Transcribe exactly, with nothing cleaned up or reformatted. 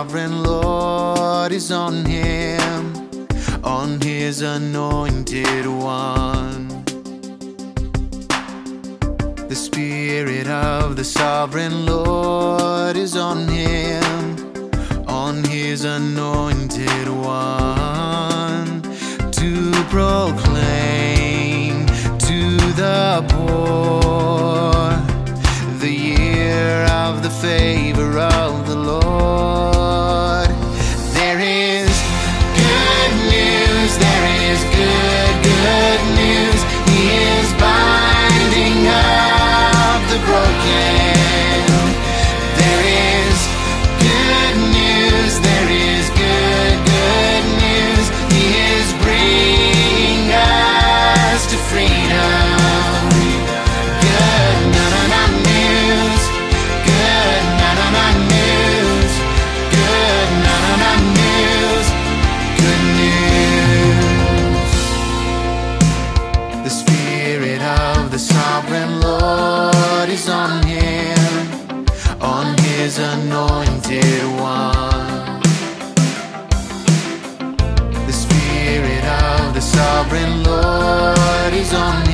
sovereign Lord is on him, on his anointed one. The Spirit of the sovereign Lord is on him, on his anointed one, to proclaim to the poor the year of the favor of the Lord. There is good news, there is good, good news. He is binding up the broken. There is good news, there is good, good news. He is bringing us to freedom. Good, na na na news. Good, na na na news. Good, na na na news. Good news. The Spirit of the sovereign Lord is on him, on his anointed one. The Spirit of the sovereign Lord is on him,